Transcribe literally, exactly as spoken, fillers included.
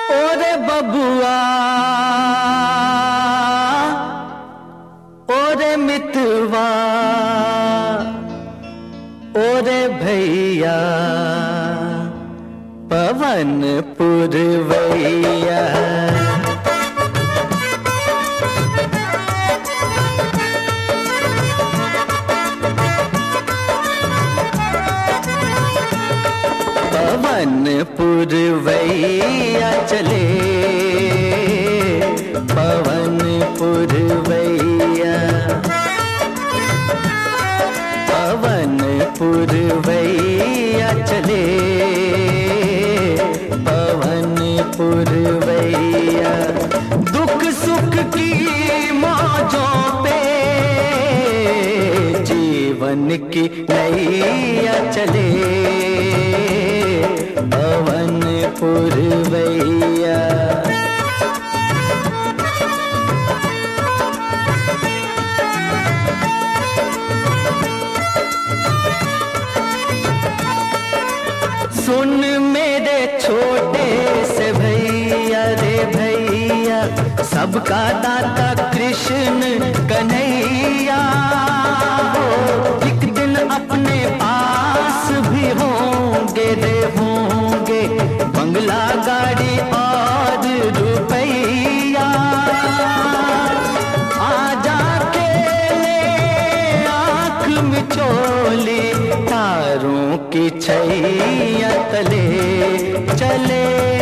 ओरे बबुआ ओरे मितवा ओरे भैया पवन पुरवैया। पवन पुरवैया चले पवन पुरवैया। पवन पुरवैया चले पवन पुरवैया। दुख सुख की मौजों पे जीवन की नैया चले पवन पुरवैया। सुन मेरे छोटे से भैया रे भैया, सबका दाता कृष्ण कन्हैया हो। एक दिन अपने पास भी होंगे रे होंगे बंगला गाड़ी और रुपैया। आ जाके ले आँख मिचोली तारों की छैया तले चले